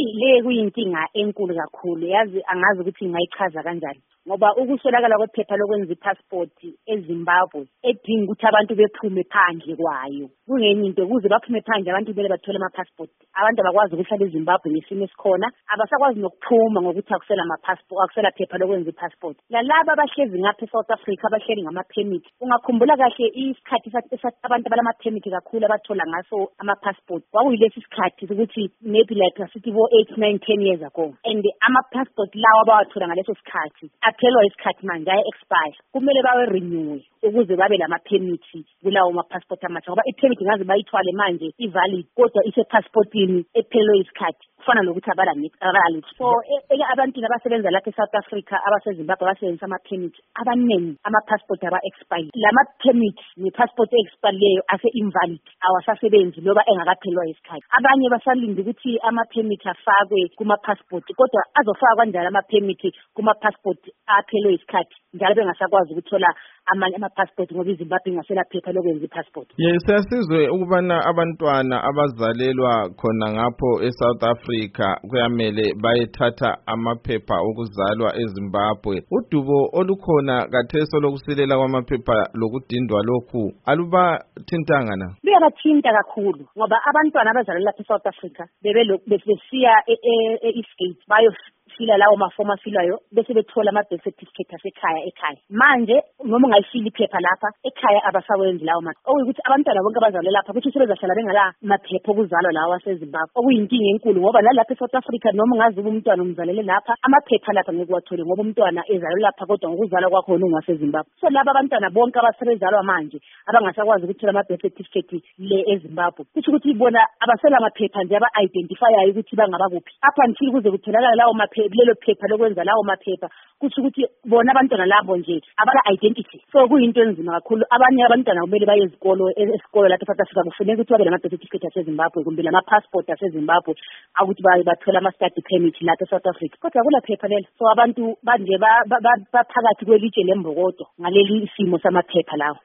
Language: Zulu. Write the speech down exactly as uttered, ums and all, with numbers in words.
le kuyinkinga enkulu kakhulu yazi angazi ukuthi ngayichaza kanjani ngoba ukuswelakala kwephepha lokwenza ipassport eZimbabwe edinga ukuthi abantu bephume phandle kwayo kungenye into kuze baphume phandle abantu bele bathole ama passport abantu abakwazi ukuhlala eZimbabwe ngesimo esikhona abasakwazi nokuphuma ngokuthi akusela ama passport akusela phepha lokwenza ipassport lalaba abahlezi ngapha eSouth Africa abahleli ngama permit ungakhumbula kahle isikhathi abantu abala permit kakhulu abathola ngaso ama passport kwakuyilesi sikhathi ukuthi maybe like asithi bo eight nine ten years ago and ama passport lawa abawathola ngaleso sikhathi aphelwa isikhathi manje aya expire kumele bawe renew ukuze babe lama permit kulawo ama passport amasha ngoba i permit ngaze bayithwale manje i valid kodwa ise passportini ephelwe isikhathi kufana nokuthi abala abala so abantu abasebenza lapha eSouth Africa abaseZimbabwe abasebenzisa ama permit abaningi ama passport aba expire lama permit ne passport expire leyo ase invalid awasasebenzi loba engakaphelwa isikhathi abanye basalinde ukuthi ama permit afakwe kuma passport kodwa azofaka kanjalo ama permit kuma passport aphelwe isikhathi njalo bengasakwazi ukuthola amanye ama passport ngoba iZimbabwe ingasela phepha lokwenza ipassport. Yes, siyasizwe ukubana abantwana abazalelwa khona ngapho eSouth Africa kuyamele bayethatha amaphepha okuzalwa eZimbabwe. Udubo olukhona katheso lokusilela kwamaphepha lokudindwa lokhu aluba thintanga na? Luyabathinta kakhulu ngoba abantwana abazalelwa lapha eSouth Africa bebe besiya e-Eastgate bayo fila lawo mafomu afilayo bese bethola ama birth certificate asekhaya ekhaya manje noma ungayifila iphepha lapha ekhaya abasawenzi lawo manje okuyikuthi abantwana bonke abazalwe lapha kuthi sebezahlala bengala maphepha okuzalwa lawo waseZimbabwe okuyinkinga enkulu ngoba nalapha eSouth Africa noma ungazi umntwana umzalele lapha amaphepha lapha ngeke wathole ngoba umntwana ezalwe lapha kodwa ngokuzalwa kwakho ungaseZimbabwe so laba abantwana bonke abasebezalwa manje abangasakwazi ukuthola ama birth certificate le eZimbabwe kuthi ukuthi bona abasela amaphepha nje aba identifyayo ukuthi bangaba kuphi apha until kuze kutholakala lawo maphepha lelo phepha lokwenza lawo maphepha kuthi ukuthi bona abantwana labo nje abala identity so kuyinto enzima kakhulu abanye abantwana kumele baye ezikolo esikolo lapha eSouth Africa kufanele ukuthi babe lama birth certificate aseZimbabwe kumbe lama passport aseZimbabwe ukuthi bathola ama study permit lapha eSouth Africa kodwa kula phepha lelo so abantu banje baphakathi kwelitshe lembokodo ngaleli isimo samaphepha lawo.